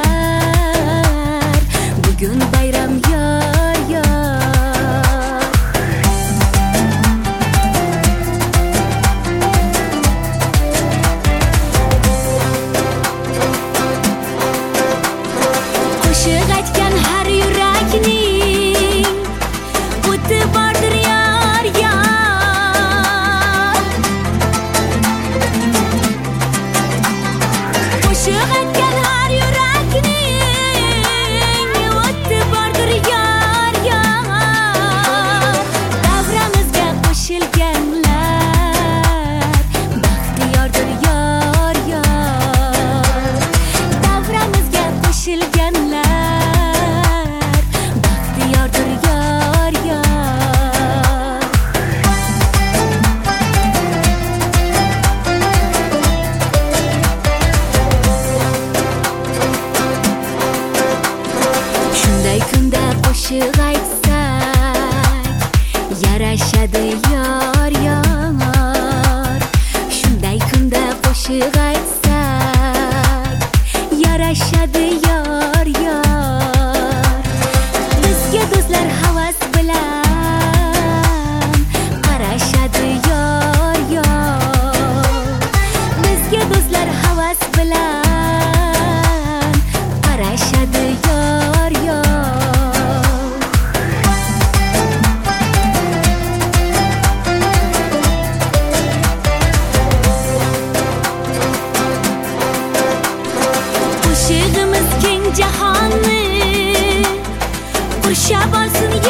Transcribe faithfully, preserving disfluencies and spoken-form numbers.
Bugün bayram yar yar. Qo'shiq aytgan har yurakning o'ti bordir yar yar. Qo'shiq aytgan har yurakning o'ti bordir yar yar. Davramizga qo'shilganlar baxtiyordir yor yor. Davramizga qo'shilganlar baxtiyordir yor yor. Shunday kunda qo'shiq aytsak yarashadi yor yor. Shunday kunda qo'shiq aytsak yarashadi yor yor. Bizga do'stlar havas bilan qarashadi yor yor. Bizga do'stlar havas bilan qarashadi yor yor. Qo'shig'imiz keng jahonni qurshab olsin